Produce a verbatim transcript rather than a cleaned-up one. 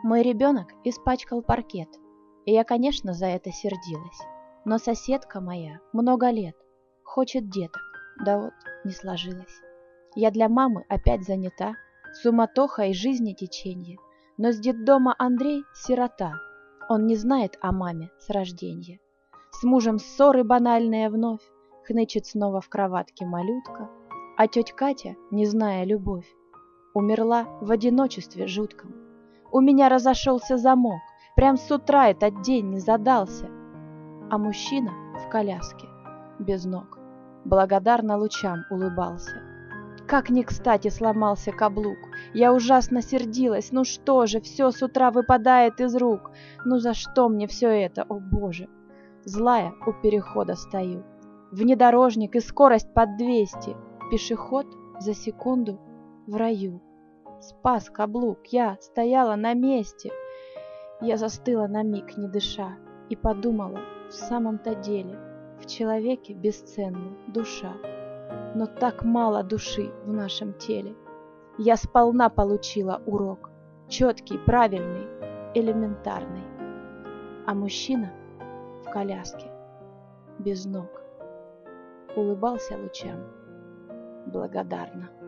Мой ребенок испачкал паркет, и я, конечно, за это сердилась. Но соседка моя много лет хочет деток, да вот не сложилось. Я для мамы опять занята, суматоха и жизни теченье, но с детдома Андрей сирота, он не знает о маме с рожденья. С мужем ссоры банальные вновь, хнычет снова в кроватке малютка, а тетя Катя, не зная любовь, умерла в одиночестве жутком. У меня разошелся замок, прям с утра этот день не задался, а мужчина в коляске, без ног, благодарно лучам улыбался. Как не кстати сломался каблук, я ужасно сердилась, ну что же, все с утра выпадает из рук, ну за что мне все это, о боже. Злая у перехода стою, внедорожник и скорость под двести, пешеход за секунду в раю. Спас каблук, я стояла на месте. Я застыла на миг, не дыша, и подумала, в самом-то деле, в человеке бесценна душа. Но так мало души в нашем теле. Я сполна получила урок, четкий, правильный, элементарный. А мужчина в коляске, без ног, улыбался лучам благодарно.